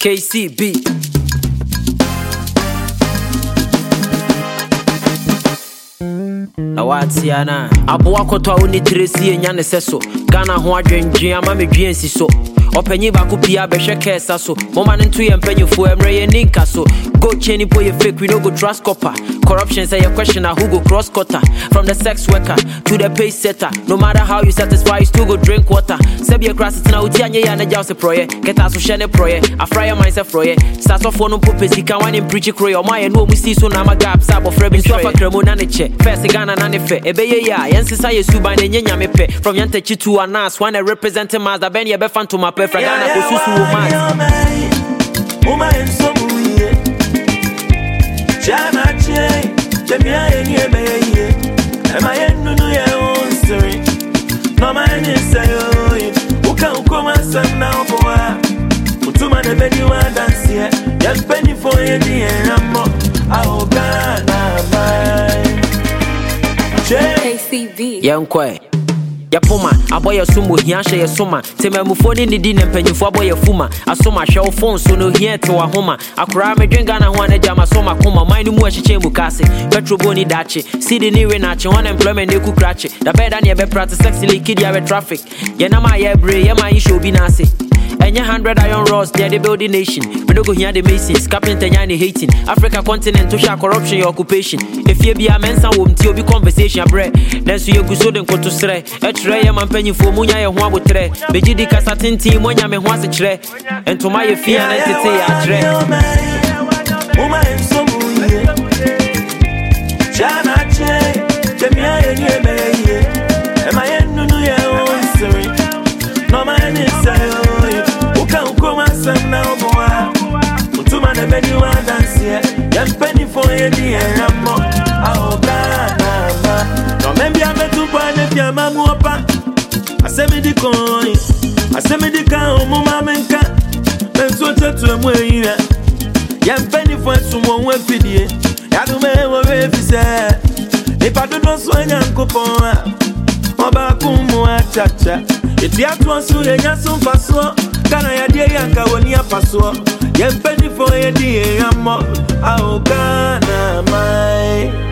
KCB. Awatiana aboa kotwa oni tresi enya ne seso Ghana ho adwendwen ama medwen si so opanyi ba ko pia be hwe kesa so moma ne nto ye mpanyefo emre ye ninka so go cheni po ye fake we no go trust copper corruption say your question who go cross cutter from the sex worker to the pay setter no matter how you satisfy you still go drink water say your grass na uti anye ya na jaw se proye keta so hye ne proye afraya myself proye sasofo no popesi kan wan preach kroye o maye no mu si so na ma gap sa bo frebe so afa kremo na ne che first Ghana na ne fe ebeye ya yensisa yesu ban ne nyanya mepe from yantachi to anas when I represent him as the ben ye be fan to my pe Ghana ko susu wo man o man so muye jana che temia eni emeye e ma yenu no ye on story no man say oh uka ukoma sam na oboa utuma ne bedi wa dance ye ye penny for ye di enamo a Ghana mai KCB. Yankwe. Yapoma, aboya sumo hianshe ya soma. Tememufoni ni di nempenyufo aboya fuma. Asoma show phone so no here to a homa. Akura me dringa na hwane jama soma kuma. Mind mu achiche mukase. Petro boni dache. Sidi ni renache. Unemployment ne ku krache. Da beda ni ebe practice sexy kid ya we traffic. Ye nama ye bre, ye ma isho binase. Enya 100 iron rods, they are the building nation. We don't go here the masons, carpenter yani hating. Africa continent to share corruption your occupation. If you be a mensa wom ti obi conversation bread. Then so you go so den koto sre. Etre ye man penny for munya ye ho abotre. Beji di kasa tinti monya me ho asechre. Entoma ye fia na tete atre. Woman so muye. Jana che, temia ye ni emeye. Ema ye nunu ye on story. No man is say ukoma sana oboa utuma ne bedi wa dance ye penny for ye di enamo a Ghana no membi ametupa ne fia mamu opa asemi di coin asemi di ka omu mamenka benso tetu emu eyira ye penny for sumo won fidie ya do me wo refise ni padu no so enyankopon a oba kumu achacha eti atu so ye nyaso faso Kana ya die yanka woni apaso ye penny for ye di amo a Ghana mai